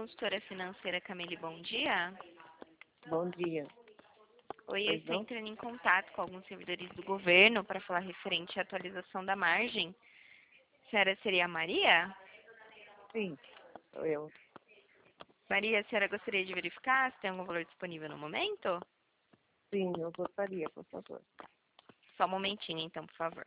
consultora financeira Camille, bom dia. Bom dia. Oi, eu Pois estou não? entrando em contato com alguns servidores do governo para falar referente à atualização da margem. A senhora seria a Maria? Sim, sou eu. Maria, a senhora gostaria de verificar se tem algum valor disponível no momento? Sim, eu gostaria, por favor. Só um momentinho, então, por favor.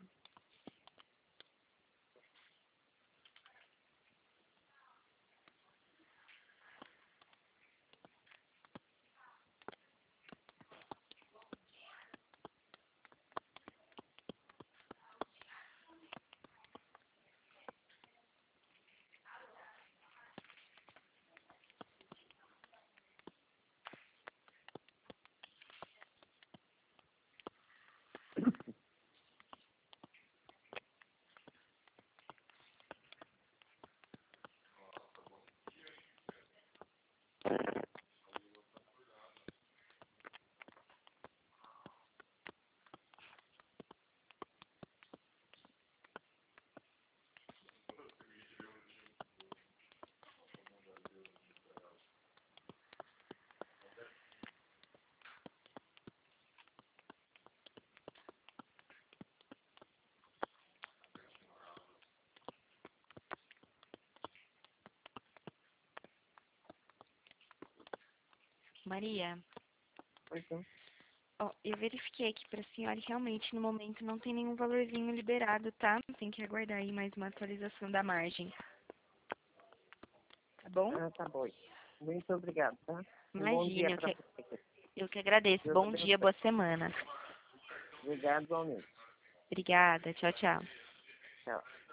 Maria, Pois não? ó, eu verifiquei aqui para a senhora e realmente no momento não tem nenhum valorzinho liberado, tá? Tem que aguardar aí mais uma atualização da margem, tá bom? Ah, tá bom. Muito obrigado, tá? Um bom dia Imagine, para você. eu que agradeço. Deus Bom dia, abençoe. boa semana. Obrigado, igualmente. Obrigada, tchau, tchau. Tchau.